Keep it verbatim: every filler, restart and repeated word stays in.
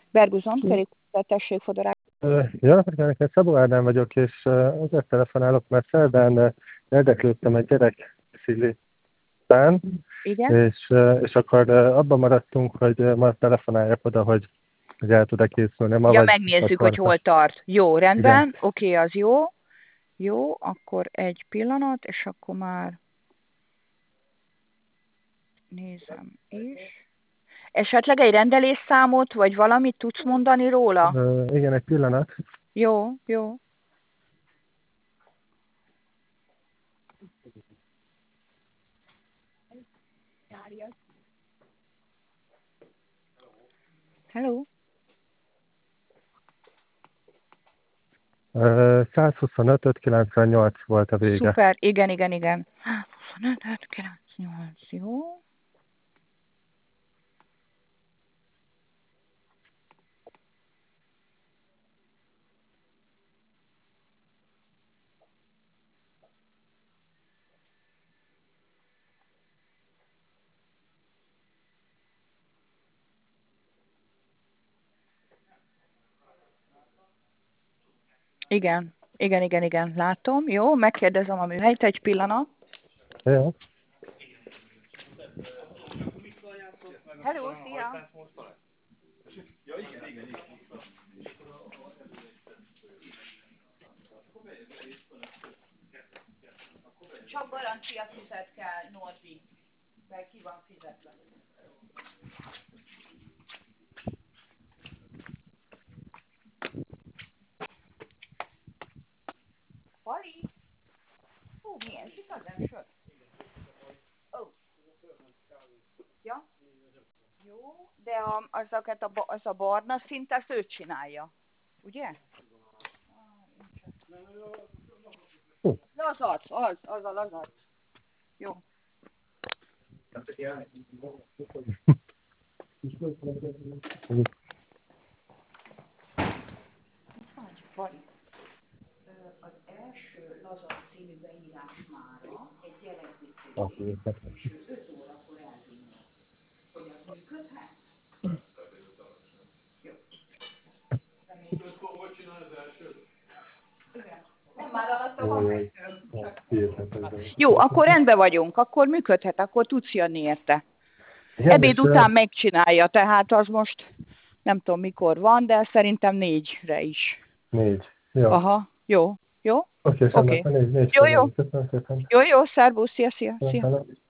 Berguzon, kerékpár, tessék, Fodorák. Jó napot kívánok, én Szabó Ádám vagyok, és azért telefonálok, mert szerdán érdeklődtem egy gyerek szilitán, Igen? és, és akkor abban maradtunk, hogy ma telefonáljak oda, hogy, hogy el tud-e készülni ma, Ja, vagy megnézzük, hogy akkor. hol tart. Jó, rendben, Igen. oké, az jó. Jó, akkor egy pillanat, és akkor már nézem is. Esetleg egy rendelésszámot, vagy valamit tudsz mondani róla? Uh, igen, egy pillanat. Jó, jó. Hello? Uh, százhuszonöt kilencvennyolc volt a vége. Szuper, igen, igen, igen. huszonöt kilencvennyolc, jó. Igen, igen, igen, igen, látom. Jó, megkérdezem a műhelyt, egy pillanat. Jó. Hello, szia! Csak garancia fizet kell, Norbi, mert ki van fizetve. Pali? Hú, milyen zsikazen sör? Ó. Ja? Jó, de a, azokat a, az a barna szint, azt ő csinálja. Ugye? Lazac, az, az a lazac. Jó. Pali. Az első lazac című beírás mára egy gyerekbicikli, és ő öt órakor elvinni. Hogy az működhet? Jó. Hogy csinál az első? Igen. Nem már alatta van. Jó, akkor rendben vagyunk, akkor működhet, akkor tudsz jönni érte. Igen, Ebéd és, után megcsinálja, tehát az most nem tudom mikor van, de szerintem négyre is. Négy. Jó. Aha, jó, jó? Oké, Oké. okay, négy, négy Jó, jó. Köszönöm szépen. Jó, jó, szervusz, szia, szia, szia. Köszönöm.